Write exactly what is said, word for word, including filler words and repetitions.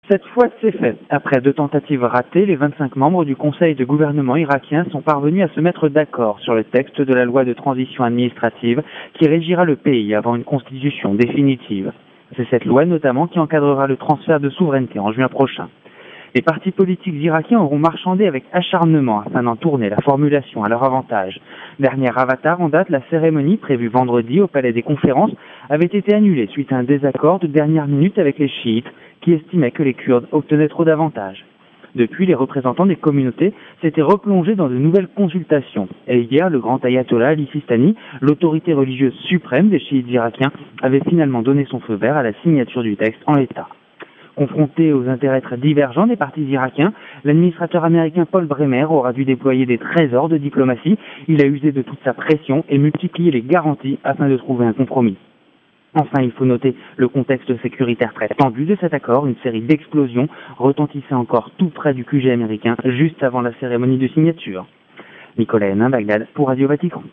Cette fois, c'est fait. Après deux tentatives ratées, les vingt-cinq membres du Conseil de gouvernement irakien sont parvenus à se mettre d'accord sur le texte de la loi de transition administrative qui régira le pays avant une constitution définitive. C'est cette loi notamment qui encadrera le transfert de souveraineté en juin prochain. Les partis politiques irakiens auront marchandé avec acharnement afin d'en tourner la formulation à leur avantage. Dernier avatar en date, la cérémonie prévue vendredi au Palais des Conférences avait été annulée suite à un désaccord de dernière minute avec les chiites qui estimaient que les Kurdes obtenaient trop d'avantages. Depuis, les représentants des communautés s'étaient replongés dans de nouvelles consultations. Et hier, le grand ayatollah Ali Sistani, l'autorité religieuse suprême des chiites irakiens, avait finalement donné son feu vert à la signature du texte en l'état. Confronté aux intérêts très divergents des partis irakiens, l'administrateur américain Paul Bremer aura dû déployer des trésors de diplomatie. Il a usé de toute sa pression et multiplié les garanties afin de trouver un compromis. Enfin, il faut noter le contexte sécuritaire très tendu de cet accord. Une série d'explosions retentissait encore tout près du Q G américain juste avant la cérémonie de signature. Nicolas Hénin, Bagdad, pour Radio Vatican.